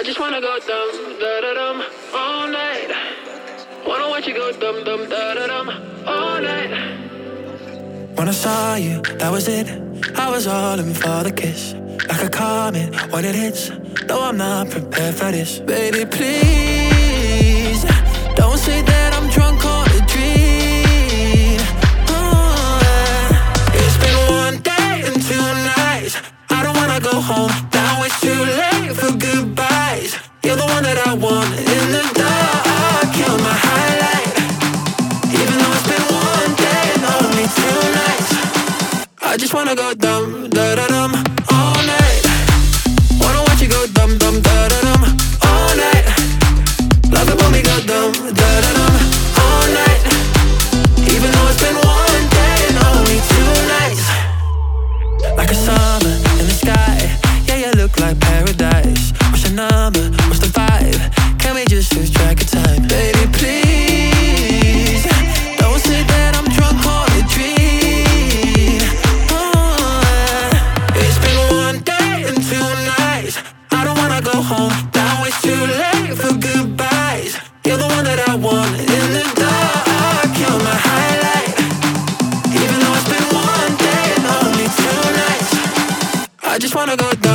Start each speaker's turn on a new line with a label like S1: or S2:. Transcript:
S1: just wanna go dum da da dum all night. Wanna watch you go dum dum da da dum all night.
S2: When I saw you, that was it. I was all in for the kiss, like a comet when it hits. Though I'm not prepared for this, baby, please don't say that I'm drunk on a dream. It's been one day and 2 nights. I don't wanna go home, now it's too late for goodbyes. You're the one that I want in the dark. You're my highlight. Even though it's been one day and only 2 nights, I just wanna go dum da da dum all night. Wanna watch you go dum dum da da dum all night. Love it when we go dum da da dum all night. Even though it's been one day and only 2 nights. Like a summer in the sky, yeah, you look like paradise. What's your number? What's the vibe? Can we just lose track of time? Baby, please don't say that I'm drunk on a dream. It's been one day and 2 nights. I don't wanna go home, now it's too late for goodbyes. You're the one that I want in the dark. You're my highlight. Even though it's been one day and only 2 nights, I just wanna go